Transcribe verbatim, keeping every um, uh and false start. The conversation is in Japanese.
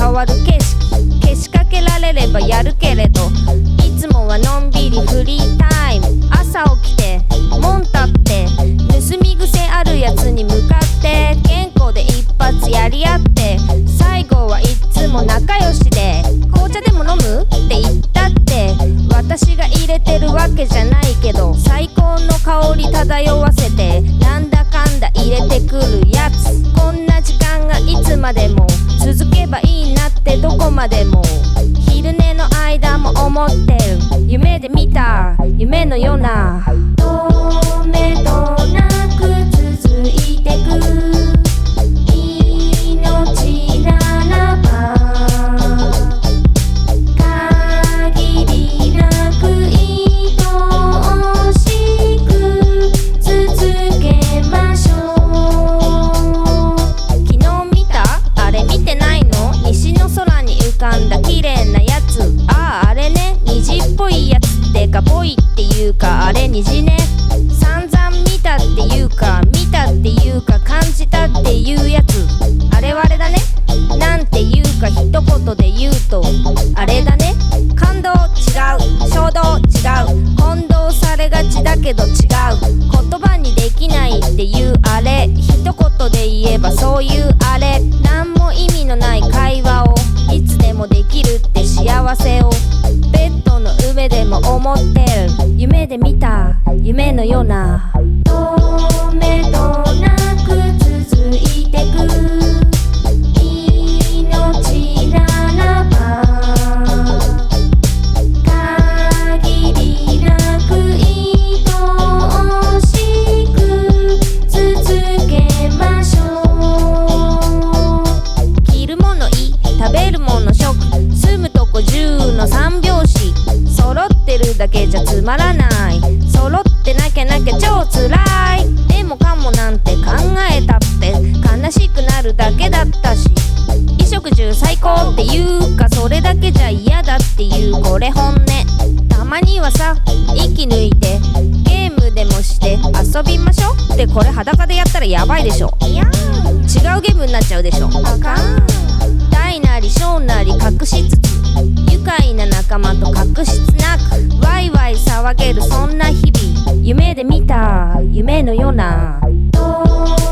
変わる景色、けしかけられればやるけれど、いつもはのんびりフリータイム。朝起きて門立って盗み癖あるやつに向かって健康で一発やり合って、最後はいっつも仲良しで紅茶でも飲むって言ったって、私が入れてるわけじゃないけど、最高の香り漂わせてなんだかんだ入れてくるやつ。こんな時間がいつまでも続けばいいなってどこまでも、昼寝の間も思ってる。夢で見た夢のような、止めどなく続いてく命ならば、限りなく愛おしく続けましょう。昨日見た？あれ見てないの？西の空に浮かんだ綺麗なやつ。ああ、あれね、虹っぽいやつってかぽいっていうか、あれ虹ね。散々見たっていうか見たっていうか感じたっていうやつ。あれはあれだね。なんていうか一言で言うとあれだね。感動違う、衝動違う、混同されがちだけど違う、言葉にできないっていうあれ、一言で言えばそういうあれ。なんも意味のない会話をいつでもできるって幸せを、ベッドの上でも思ってる。夢で見た夢のような、止めどなく続いてく命ならば、限りなく愛おしく続けましょう。着るものい、食べるもの食、住むとこ十の三拍子、揃ってるだけじゃつまらない、揃ってなきゃなきゃ超つらい。でもかもなんて考えたって悲しくなるだけだったし、衣食住最高っていうかそれだけじゃ嫌だっていうこれ本音。たまにはさ、息抜いてゲームでもして遊びましょって、これ裸でやったらやばいでしょ。いや違うゲームになっちゃうでしょ。あかん。大なり小なり隠しつつ、愉快な仲間と確執なくワイワイ騒げるそんな日々。夢で見た夢のような。